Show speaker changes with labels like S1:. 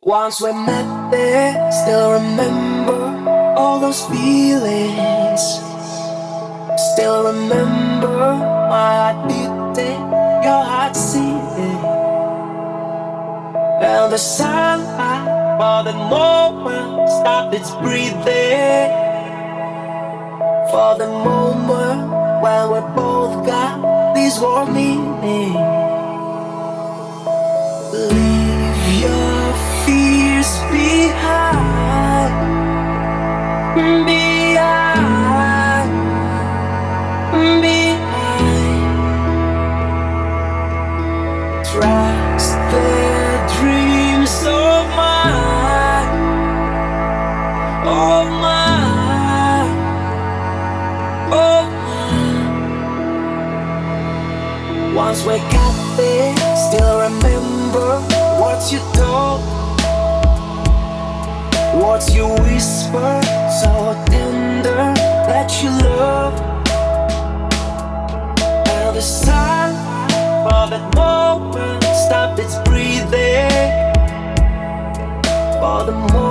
S1: Once we met there, still remember all those feelings. Still remember my heart beating, your heart singing, and the sunlight for the moment stopped its breathing. For the moment when we both got this one meaning. Leave your fears behind, behind, behind. Trust the dreams of mine, of mine, of mine. Once we got there, still remember what you told, what you whispered, so tender that you love. And the sun for that moment stopped its breathing. For the moment